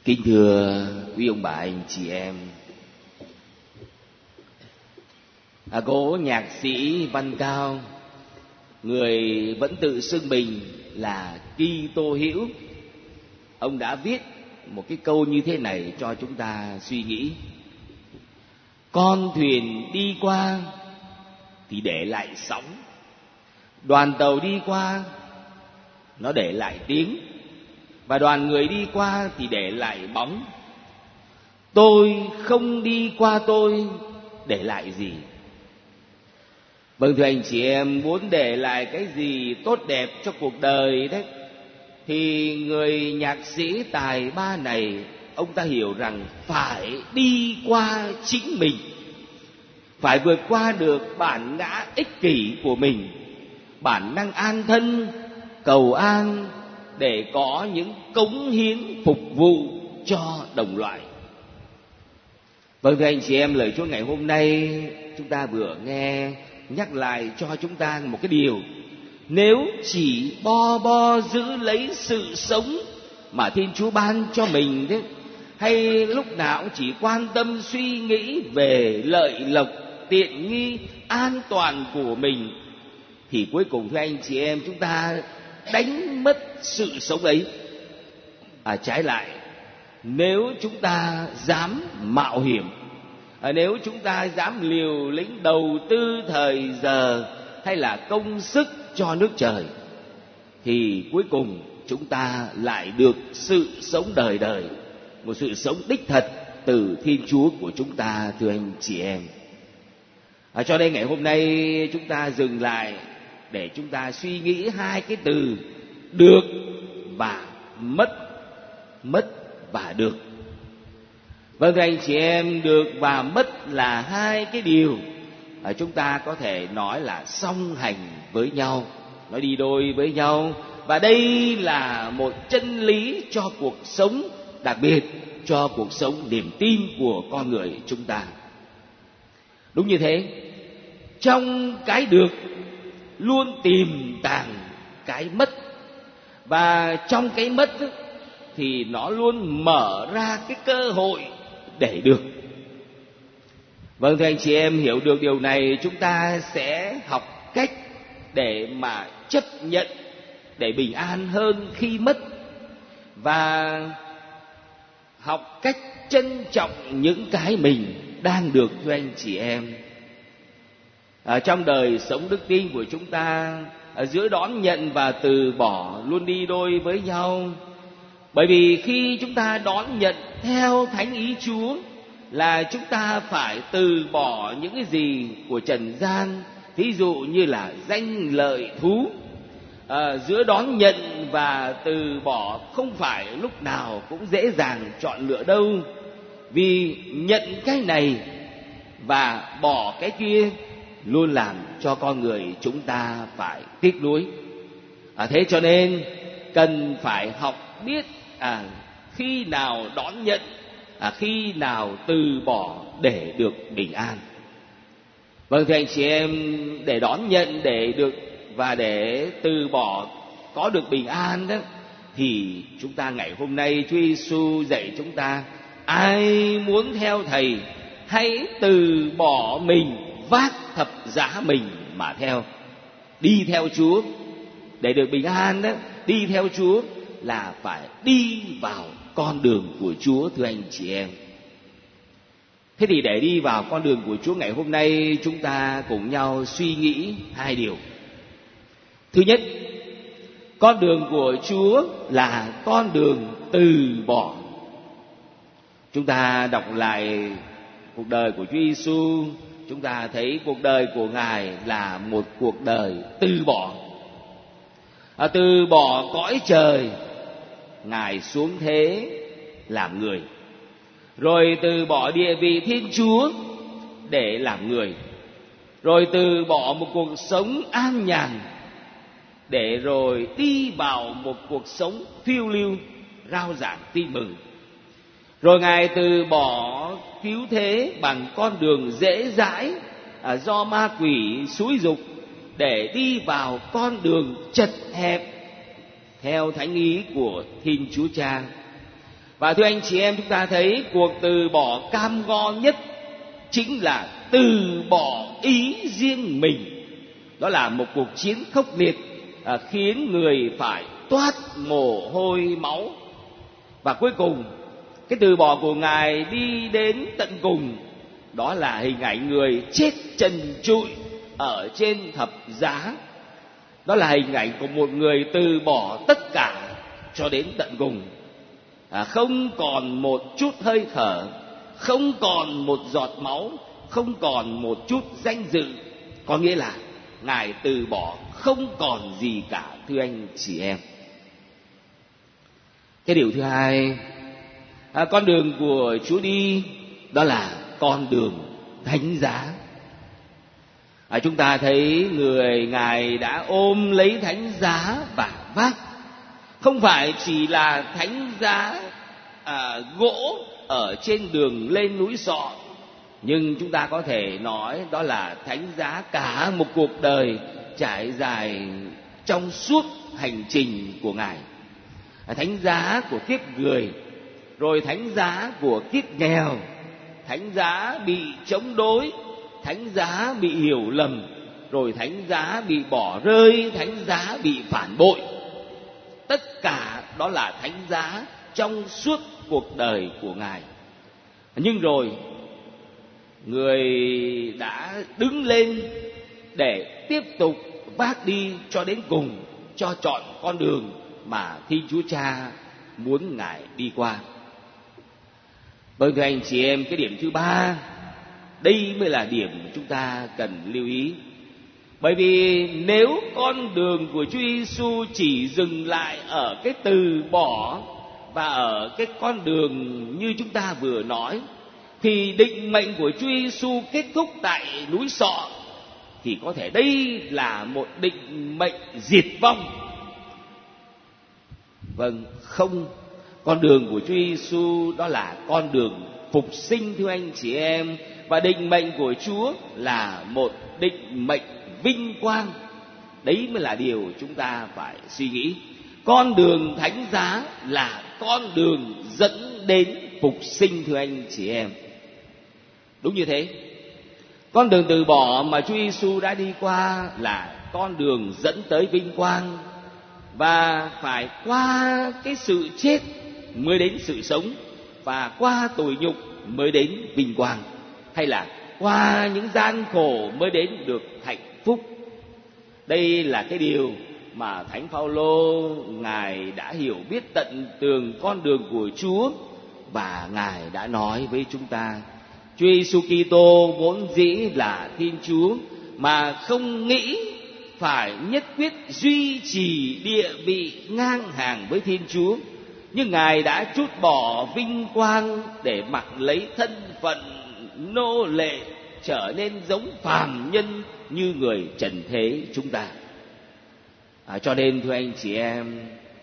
Kính thưa quý ông bà anh chị em, cố nhạc sĩ Văn Cao, người vẫn tự xưng mình là Kitô hữu, ông đã viết một cái câu như thế này cho chúng ta suy nghĩ. Con thuyền đi qua thì để lại sóng, đoàn tàu đi qua nó để lại tiếng, và đoàn người đi qua thì để lại bóng. Tôi không đi qua tôi để lại gì? Vâng, thưa anh chị em, muốn để lại cái gì tốt đẹp cho cuộc đời đấy, thì người nhạc sĩ tài ba này, ông ta hiểu rằng phải đi qua chính mình, phải vượt qua được bản ngã ích kỷ của mình, bản năng an thân, cầu an, để có những cống hiến phục vụ cho đồng loại. Vâng, thưa anh chị em, lời Chúa ngày hôm nay chúng ta vừa nghe nhắc lại cho chúng ta một cái điều: nếu chỉ bo giữ lấy sự sống mà Thiên Chúa ban cho mình đấy, hay lúc nào cũng chỉ quan tâm suy nghĩ về lợi lộc, tiện nghi, an toàn của mình, thì cuối cùng thưa anh chị em, chúng ta đánh mất sự sống ấy. Trái lại, nếu chúng ta dám mạo hiểm, nếu chúng ta dám liều lĩnh đầu tư thời giờ hay là công sức cho nước trời, thì cuối cùng chúng ta lại được sự sống đời đời, một sự sống đích thật từ Thiên Chúa của chúng ta, thưa anh chị em. Cho nên ngày hôm nay chúng ta dừng lại để chúng ta suy nghĩ hai cái từ được và mất, mất và được. Vâng, thưa anh chị em, được và mất là hai cái điều chúng ta có thể nói là song hành với nhau, nó đi đôi với nhau, và đây là một chân lý cho cuộc sống, đặc biệt cho cuộc sống niềm tin của con người chúng ta. Đúng như thế, trong cái được luôn tiềm tàng cái mất, và trong cái mất thì nó luôn mở ra cái cơ hội để được. Vâng, thưa anh chị em, hiểu được điều này, chúng ta sẽ học cách để mà chấp nhận, để bình an hơn khi mất, và học cách trân trọng những cái mình đang được, thưa anh chị em. Trong đời sống đức tin của chúng ta, giữa đón nhận và từ bỏ luôn đi đôi với nhau. Bởi vì khi chúng ta đón nhận theo thánh ý Chúa là chúng ta phải từ bỏ những cái gì của trần gian, ví dụ như là danh lợi thú. Giữa đón nhận và từ bỏ không phải lúc nào cũng dễ dàng chọn lựa đâu, vì nhận cái này và bỏ cái kia luôn làm cho con người chúng ta phải tiếc nuối. Thế cho nên cần phải học biết khi nào đón nhận, khi nào từ bỏ để được bình an. Vâng, thưa anh chị em, để đón nhận, để được và để từ bỏ có được bình an đó, thì chúng ta ngày hôm nay Chúa Giêsu dạy chúng ta: ai muốn theo Thầy, hãy từ bỏ mình, vác thập giá mình mà theo. Đi theo Chúa để được bình an đó, đi theo Chúa là phải đi vào con đường của Chúa, thưa anh chị em. Thế thì để đi vào con đường của Chúa ngày hôm nay, chúng ta cùng nhau suy nghĩ hai điều. Thứ nhất, con đường của Chúa là con đường từ bỏ. Chúng ta đọc lại cuộc đời của Chúa Giêsu, chúng ta thấy cuộc đời của Ngài là một cuộc đời từ bỏ. Từ bỏ cõi trời, Ngài xuống thế làm người, rồi từ bỏ địa vị Thiên Chúa để làm người, rồi từ bỏ một cuộc sống an nhàn để rồi đi vào một cuộc sống phiêu lưu, rao giảng tin mừng. Rồi Ngài từ bỏ cứu thế bằng con đường dễ dãi do ma quỷ xúi giục, để đi vào con đường chật hẹp theo thánh ý của Thiên Chúa Cha. Và thưa anh chị em, chúng ta thấy cuộc từ bỏ cam go nhất chính là từ bỏ ý riêng mình. Đó là một cuộc chiến khốc liệt, khiến người phải toát mồ hôi máu. Và cuối cùng, cái từ bỏ của Ngài đi đến tận cùng, đó là hình ảnh người chết trần trụi ở trên thập giá. Đó là hình ảnh của một người từ bỏ tất cả cho đến tận cùng, không còn một chút hơi thở, không còn một giọt máu, không còn một chút danh dự. Có nghĩa là Ngài từ bỏ không còn gì cả, thưa anh chị em. Cái điều thứ hai, con đường của Chúa đi đó là con đường thánh giá. Chúng ta thấy Ngài đã ôm lấy thánh giá và vác. Không phải chỉ là thánh giá gỗ ở trên đường lên núi Sọ, nhưng chúng ta có thể nói đó là thánh giá cả một cuộc đời trải dài trong suốt hành trình của Ngài. Thánh giá của kiếp người, rồi thánh giá của kiếp nghèo, thánh giá bị chống đối, thánh giá bị hiểu lầm, rồi thánh giá bị bỏ rơi, thánh giá bị phản bội. Tất cả đó là thánh giá trong suốt cuộc đời của Ngài. Nhưng rồi Người đã đứng lên để tiếp tục vác đi cho đến cùng, cho trọn con đường mà Thiên Chúa Cha muốn Ngài đi qua. Vâng, thưa anh chị em, cái điểm thứ ba, đây mới là điểm chúng ta cần lưu ý. Bởi vì nếu con đường của Chúa Giêsu chỉ dừng lại ở cái từ bỏ và ở cái con đường như chúng ta vừa nói, thì định mệnh của Chúa Giêsu kết thúc tại núi Sọ, thì có thể đây là một định mệnh diệt vong. Vâng, không. Con đường của Chúa Giêsu đó là con đường phục sinh, thưa anh chị em. Và định mệnh của Chúa là một định mệnh vinh quang. Đấy mới là điều chúng ta phải suy nghĩ. Con đường thánh giá là con đường dẫn đến phục sinh, thưa anh chị em. Đúng như thế. Con đường từ bỏ mà Chúa Giêsu đã đi qua là con đường dẫn tới vinh quang. Và phải qua cái sự chết mới đến sự sống, và qua tủi nhục mới đến vinh quang, hay là qua những gian khổ mới đến được hạnh phúc. Đây là cái điều mà Thánh Phaolô Ngài đã hiểu biết tận tường con đường của Chúa, và Ngài đã nói với chúng ta: Chúa Giêsu Kitô vốn dĩ là Thiên Chúa, mà không nghĩ phải nhất quyết duy trì địa vị ngang hàng với Thiên Chúa, nhưng Ngài đã trút bỏ vinh quang để mặc lấy thân phận nô lệ, trở nên giống phàm nhân như người trần thế chúng ta. Cho nên thưa anh chị em,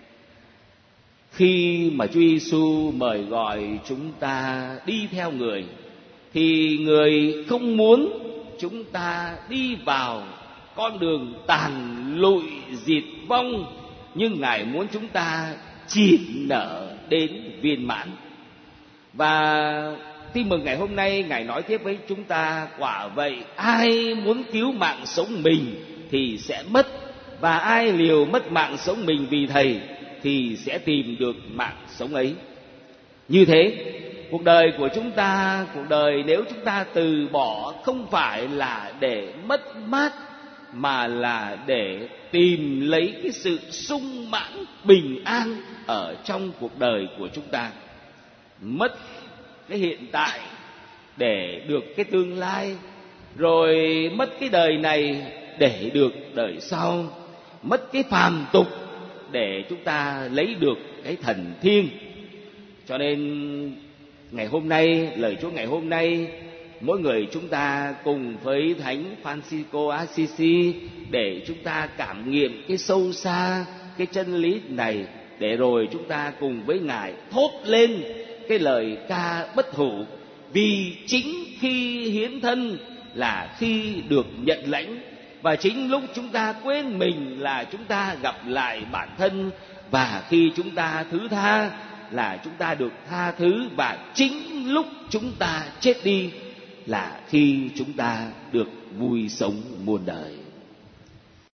khi mà Chúa Giêsu mời gọi chúng ta đi theo Người, thì Người không muốn chúng ta đi vào con đường tàn lụi diệt vong, nhưng Ngài muốn chúng ta chìm nở đến viên mãn. Và tin mừng ngày hôm nay, Ngài nói tiếp với chúng ta: quả vậy, ai muốn cứu mạng sống mình thì sẽ mất, và ai liều mất mạng sống mình vì Thầy thì sẽ tìm được mạng sống ấy. Như thế, cuộc đời của chúng ta, cuộc đời nếu chúng ta từ bỏ, không phải là để mất mát, mà là để tìm lấy cái sự sung mãn bình an ở trong cuộc đời của chúng ta. Mất cái hiện tại để được cái tương lai, rồi mất cái đời này để được đời sau, mất cái phàm tục để chúng ta lấy được cái thần thiêng. Cho nên ngày hôm nay, lời Chúa ngày hôm nay, mỗi người chúng ta cùng với Thánh Francisco Assisi để chúng ta cảm nghiệm cái sâu xa cái chân lý này, để rồi chúng ta cùng với Ngài thốt lên cái lời ca bất hủ: vì chính khi hiến thân là khi được nhận lãnh, và chính lúc chúng ta quên mình là chúng ta gặp lại bản thân, và khi chúng ta thứ tha là chúng ta được tha thứ, và chính lúc chúng ta chết đi là khi chúng ta được vui sống muôn đời.